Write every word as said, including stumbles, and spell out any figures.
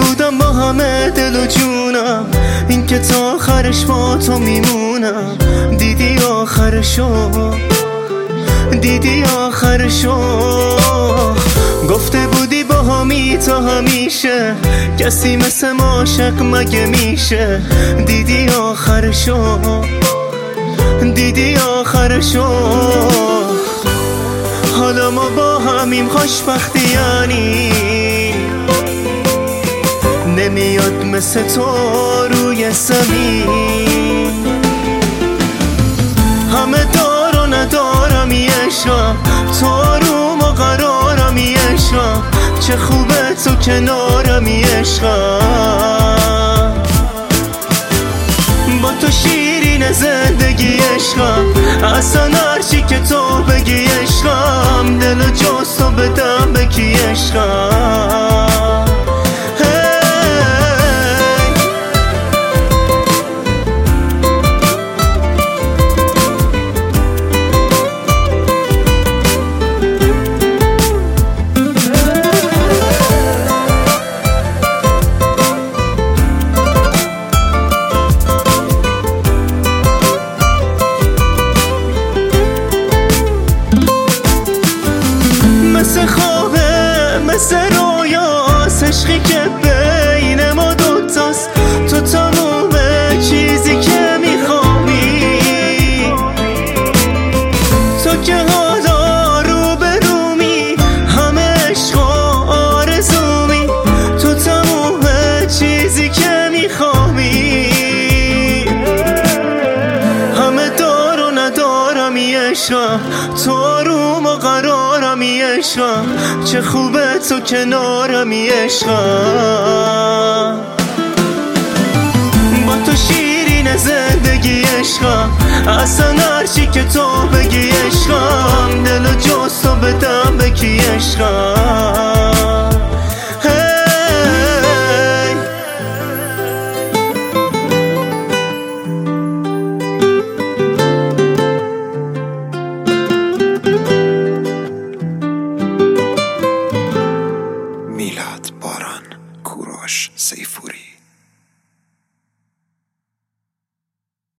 بودم با همه دل و جونم، این که تا آخرش با تو میمونم. دیدی آخرشو، دیدی آخرشو. گفته بودی با همی تا همیشه، کسی مثل ما عاشق مگه میشه؟ دیدی آخرشو، دیدی آخرشو. حالا ما با همیم خوشبختی یعنی نمیاد مثل تو روی زمین. همه دار و ندارم یه عشقم، تو آروم و قرارم یه عشقم. چه خوبه تو کنارم یه عشقم. با تو شیرین زندگی عشقم، اصلا هرچی که تو بگی عشقم. دل و جز تو بدم به کی عشقم. مثل خوابه مثل رویاست، عشقی که بین ما دوتاست. تو تموم چیزی که میخوابی، تو که حالا رو به رومی، همه عشق و آرزومی. تو تموم چیزی که میخوابی، همه دار و ندارم یه عشقم. تو آروم و قرارم یه عشقم. چه خوبه تو کنارم یه عشقم. با تو شیرین زندگی عشقم، اصلا هرچی که تو بگی عشقم. دل و